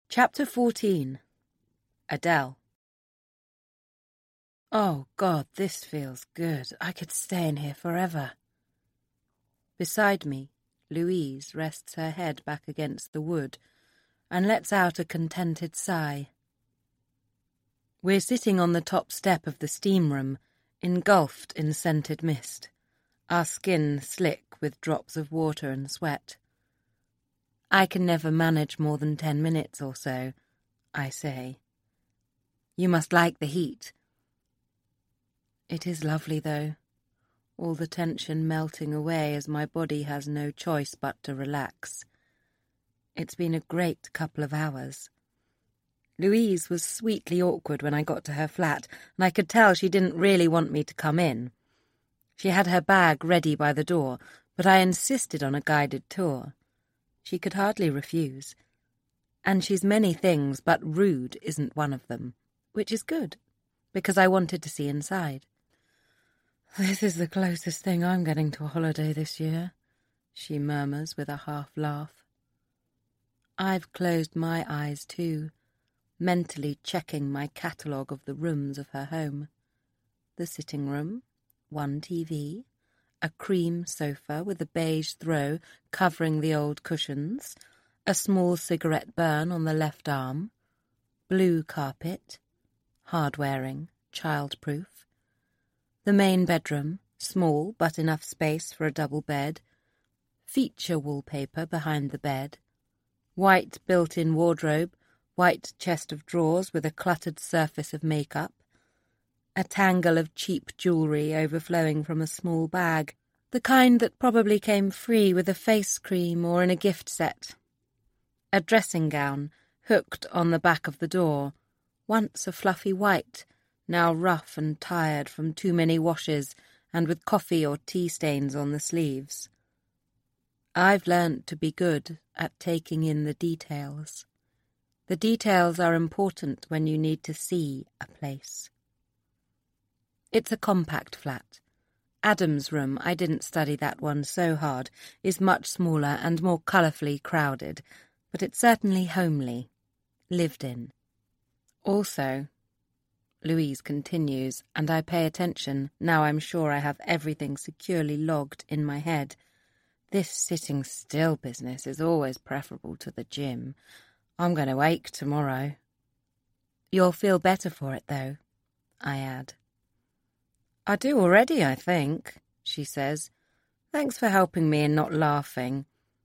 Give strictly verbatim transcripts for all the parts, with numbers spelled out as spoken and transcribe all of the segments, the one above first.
Chapter fourteen. Adele. Oh, God, this feels good. I could stay in here forever. Beside me, Louise rests her head back against the wood and lets out a contented sigh. We're sitting on the top step of the steam room, engulfed in scented mist, our skin slick with drops of water and sweat. I can never manage more than ten minutes or so, I say. You must like the heat. It is lovely, though, all the tension melting away as my body has no choice but to relax. It's been a great couple of hours. Louise was sweetly awkward when I got to her flat, and I could tell she didn't really want me to come in. She had her bag ready by the door, but I insisted on a guided tour. She could hardly refuse. And she's many things, but rude isn't one of them, which is good, because I wanted to see inside. This is the closest thing I'm getting to a holiday this year, she murmurs with a half-laugh. I've closed my eyes too, mentally checking my catalogue of the rooms of her home. The sitting room, one T V, a cream sofa with a beige throw covering the old cushions, a small cigarette burn on the left arm, blue carpet, hard-wearing, child-proof. The main bedroom, small but enough space for a double bed, feature wallpaper behind the bed, white built-in wardrobe, white chest of drawers with a cluttered surface of makeup, a tangle of cheap jewellery overflowing from a small bag, the kind that probably came free with a face cream or in a gift set. A dressing gown hooked on the back of the door, once a fluffy white, now rough and tired from too many washes and with coffee or tea stains on the sleeves. I've learnt to be good at taking in the details. The details are important when you need to see a place. It's a compact flat. Adam's room, I didn't study that one so hard, is much smaller and more colourfully crowded, but it's certainly homely, lived in. Also, Louise continues, and I pay attention, now I'm sure I have everything securely logged in my head. This sitting still business is always preferable to the gym. I'm going to ache tomorrow. You'll feel better for it, though, I add. I do already, I think, she says. Thanks for helping me and not laughing.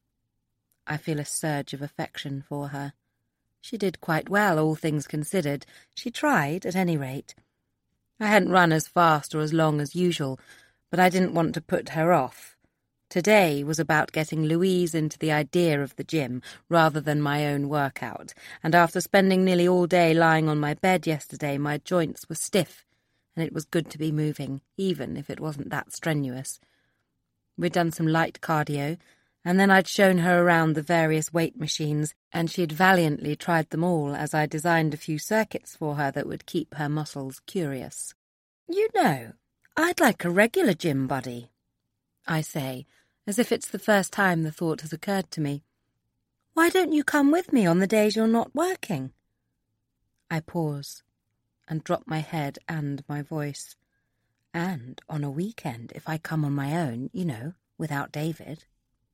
I feel a surge of affection for her. She did quite well, all things considered. She tried, at any rate. I hadn't run as fast or as long as usual, but I didn't want to put her off. Today was about getting Louise into the idea of the gym rather than my own workout, and after spending nearly all day lying on my bed yesterday, my joints were stiff, and it was good to be moving, even if it wasn't that strenuous. We'd done some light cardio, and then I'd shown her around the various weight machines, and she'd valiantly tried them all as I designed a few circuits for her that would keep her muscles curious. You know, I'd like a regular gym buddy, I say, as if it's the first time the thought has occurred to me. Why don't you come with me on the days you're not working? I pause and drop my head and my voice. And on a weekend, if I come on my own, you know, without David.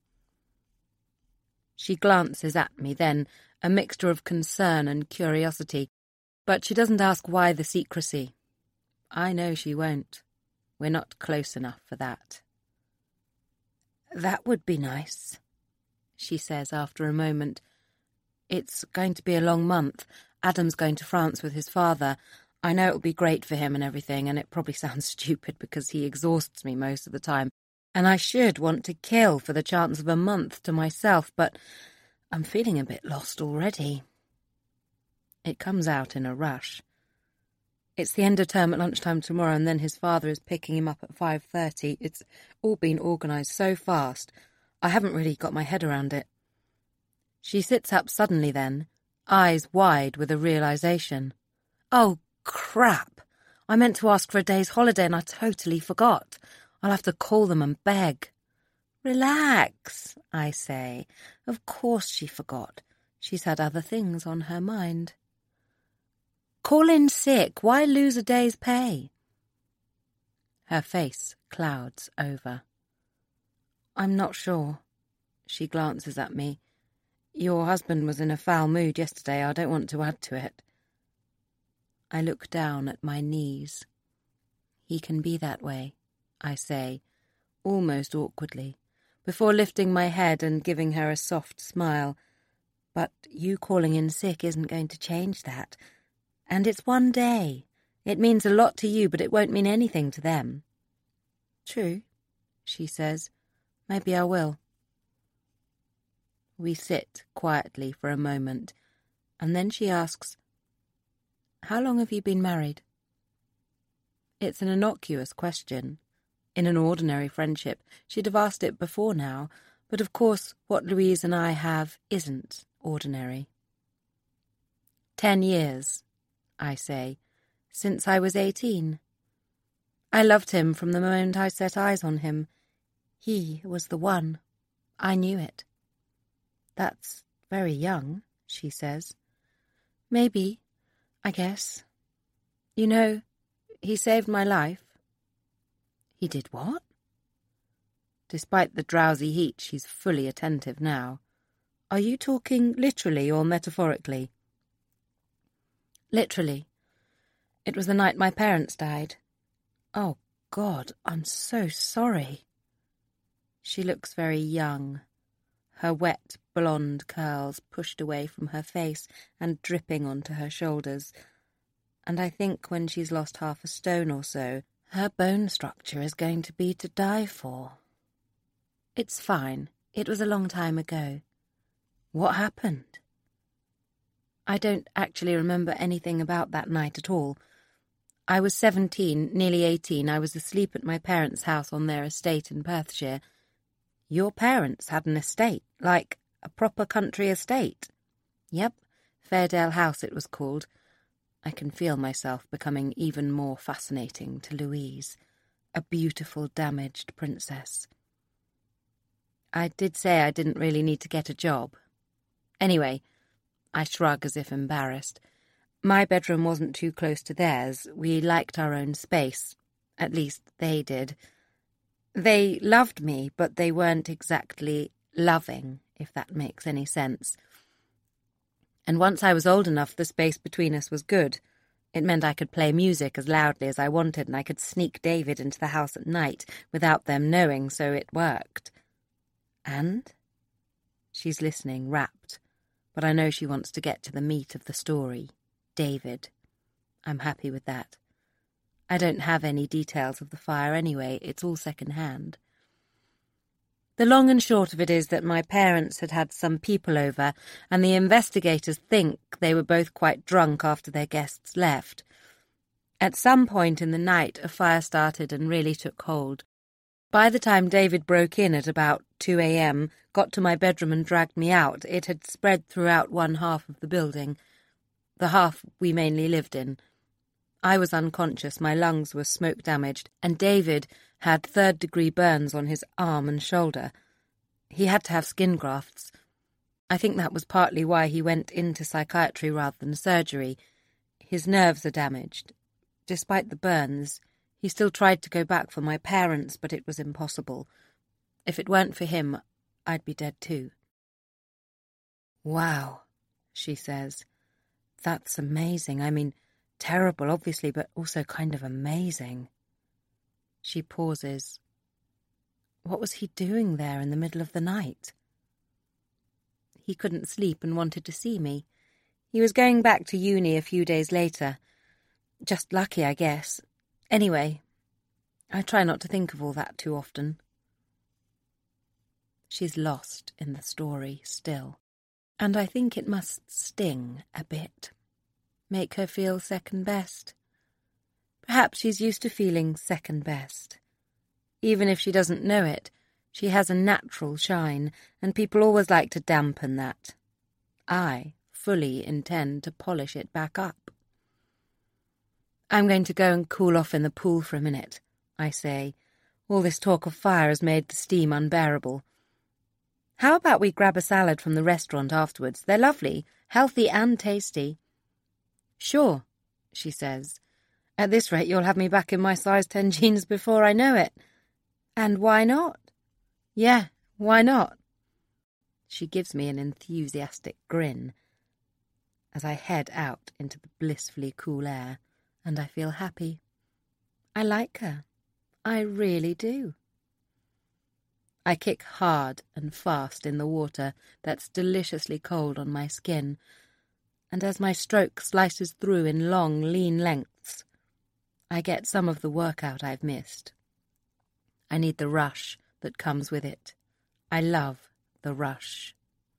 She glances at me then, a mixture of concern and curiosity, but she doesn't ask why the secrecy. I know she won't. We're not close enough for that. That would be nice, she says after a moment. It's going to be a long month. Adam's going to France with his father. I know it'll be great for him and everything, and it probably sounds stupid because he exhausts me most of the time, and I should want to kill for the chance of a month to myself, but I'm feeling a bit lost already. It comes out in a rush. It's the end of term at lunchtime tomorrow, and then his father is picking him up at five thirty. It's all been organised so fast, I haven't really got my head around it. She sits up suddenly then, eyes wide with a realisation. Oh, crap! I meant to ask for a day's holiday and I totally forgot. I'll have to call them and beg. Relax, I say. Of course she forgot. She's had other things on her mind. Call in sick. Why lose a day's pay? Her face clouds over. I'm not sure. She glances at me. Your husband was in a foul mood yesterday. I don't want to add to it. I look down at my knees. He can be that way, I say, almost awkwardly, before lifting my head and giving her a soft smile. But you calling in sick isn't going to change that. And it's one day. It means a lot to you, but it won't mean anything to them. True, she says. Maybe I will. We sit quietly for a moment, and then she asks, How long have you been married? It's an innocuous question. In an ordinary friendship, she'd have asked it before now, but of course what Louise and I have isn't ordinary. Ten years, I say, since I was eighteen. I loved him from the moment I set eyes on him. He was the one. I knew it. That's very young, she says. Maybe, I guess. You know, he saved my life. He did what? Despite the drowsy heat, she's fully attentive now. Are you talking literally or metaphorically? Literally. It was the night my parents died. Oh, God, I'm so sorry. She looks very young, her wet blonde curls pushed away from her face and dripping onto her shoulders. And I think when she's lost half a stone or so, her bone structure is going to be to die for. It's fine. It was a long time ago. What happened? I don't actually remember anything about that night at all. I was seventeen, nearly eighteen. I was asleep at my parents' house on their estate in Perthshire. Your parents had an estate, like a proper country estate? Yep, Fairdale House it was called. I can feel myself becoming even more fascinating to Louise, a beautiful, damaged princess. I did say I didn't really need to get a job. Anyway, I shrug as if embarrassed. My bedroom wasn't too close to theirs. We liked our own space. At least they did. They loved me, but they weren't exactly loving, if that makes any sense. And once I was old enough, the space between us was good. It meant I could play music as loudly as I wanted, and I could sneak David into the house at night without them knowing, so it worked. And? She's listening, rapt, but I know she wants to get to the meat of the story. David. I'm happy with that. I don't have any details of the fire anyway, it's all second-hand. The long and short of it is that my parents had had some people over, and the investigators think they were both quite drunk after their guests left. At some point in the night, a fire started and really took hold. By the time David broke in at about two a.m., got to my bedroom and dragged me out, it had spread throughout one half of the building, the half we mainly lived in. I was unconscious, my lungs were smoke-damaged, and David had third-degree burns on his arm and shoulder. He had to have skin grafts. I think that was partly why he went into psychiatry rather than surgery. His nerves are damaged. Despite the burns, he still tried to go back for my parents, but it was impossible. If it weren't for him, I'd be dead too. Wow, she says. That's amazing. I mean, terrible, obviously, but also kind of amazing. She pauses. What was he doing there in the middle of the night? He couldn't sleep and wanted to see me. He was going back to uni a few days later. Just lucky, I guess. Anyway, I try not to think of all that too often. She's lost in the story still, and I think it must sting a bit. Make her feel second best. Perhaps she's used to feeling second best. Even if she doesn't know it, she has a natural shine, and people always like to dampen that. I fully intend to polish it back up. I'm going to go and cool off in the pool for a minute, I say. All this talk of fire has made the steam unbearable. How about we grab a salad from the restaurant afterwards? They're lovely, healthy and tasty. Sure, she says. At this rate, you'll have me back in my size ten jeans before I know it. And why not? Yeah, why not? She gives me an enthusiastic grin as I head out into the blissfully cool air, and I feel happy. I like her. I really do. I kick hard and fast in the water that's deliciously cold on my skin, and as my stroke slices through in long, lean lengths, I get some of the workout I've missed. I need the rush that comes with it. I love the rush.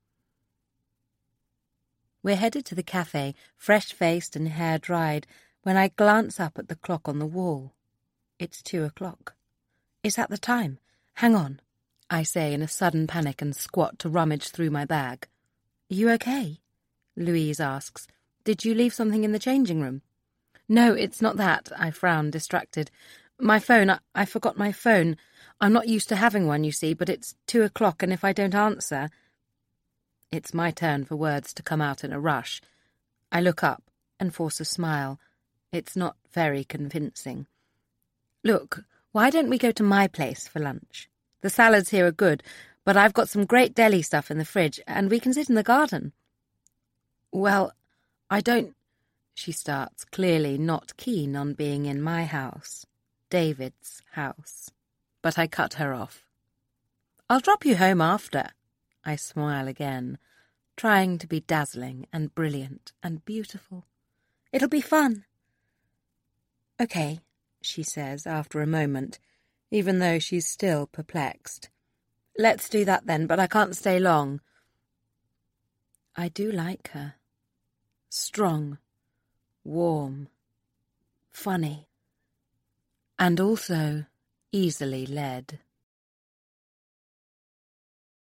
We're headed to the cafe, fresh-faced and hair-dried, when I glance up at the clock on the wall. It's two o'clock. Is that the time? Hang on, I say in a sudden panic and squat to rummage through my bag. You okay? Louise asks. Did you leave something in the changing room? No, it's not that, I frown, distracted. My phone, I, I forgot my phone. I'm not used to having one, you see, but it's two o'clock, and if I don't answer... It's my turn for words to come out in a rush. I look up and force a smile. It's not very convincing. Look, why don't we go to my place for lunch? The salads here are good, but I've got some great deli stuff in the fridge, and we can sit in the garden. Well, I don't... She starts, clearly not keen on being in my house, David's house. But I cut her off. I'll drop you home after. I smile again, trying to be dazzling and brilliant and beautiful. It'll be fun. Okay, she says after a moment, even though she's still perplexed. Let's do that then, but I can't stay long. I do like her. Strong, warm, funny, and also easily led.